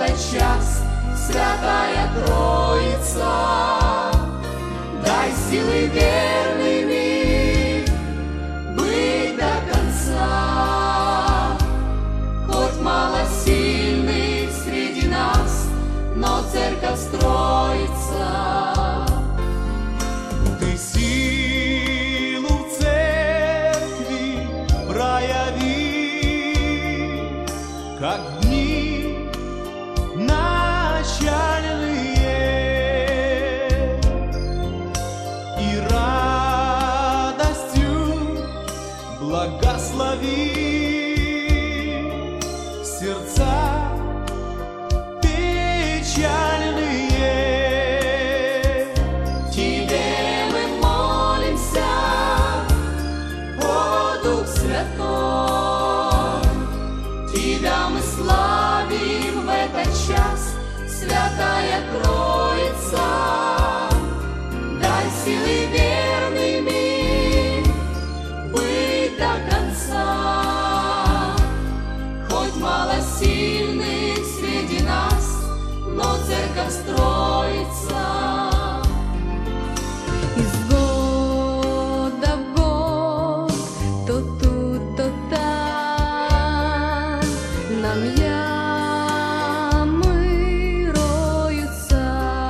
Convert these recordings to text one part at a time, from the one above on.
этот час, Святая Троица, дай силы верными быть до конца. Хоть мало сильных среди нас, но церковь строится. Ты силу в церкви прояви, как в дни начальные, и радостью благослови сердца печальные. Тебе мы молимся, о Дух Святой, Тебя мы славим в этот час, Святая Троица, дай силы верными быть до конца. Хоть мало сильных среди нас, но церковь строится. Из года в год, то тут, то там, нам ямы роются,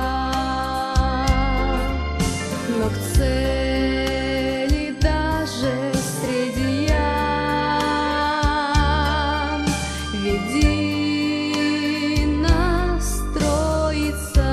но к цели даже среди ям веди нас, Троица.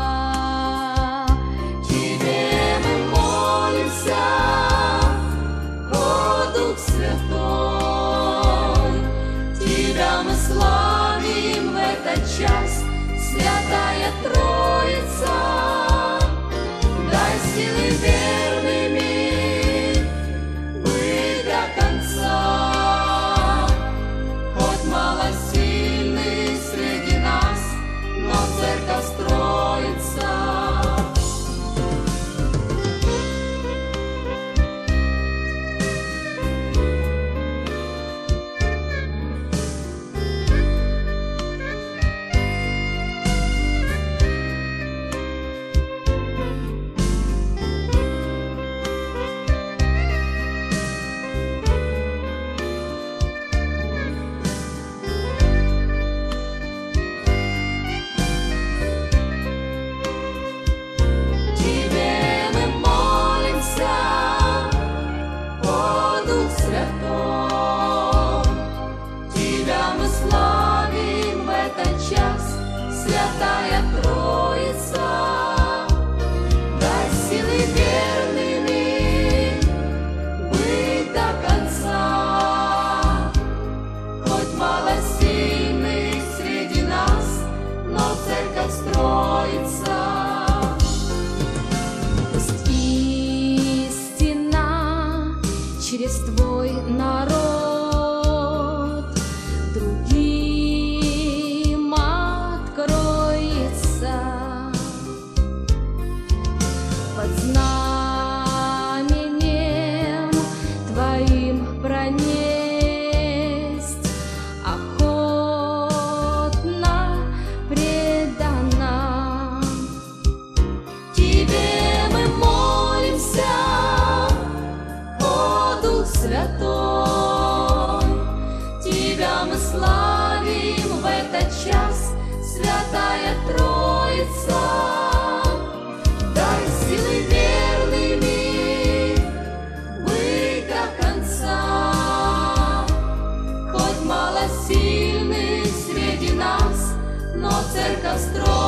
Тебе мы молимся, о Дух Святой, Тебя мы славим в этот час, Святая Троица, дай силы верными быть до конца. Хоть мало сильных среди нас, но церковь строится. Тебе мы молимся, о Дух Святой, Тебя мы славим в этот час, Святая Троица, дай силы верными быть до конца. Хоть мало сильных среди нас, но церковь строится. Пусть истина через твой народ другим откроется. Под знаменем Твоим пронесть охотно предана. Тебе мы молимся, о Дух Святой, Тебя мы славим в этот час, Святая Троица, дай силы верными быть до конца. Хоть мало сильных среди нас, но церковь строится.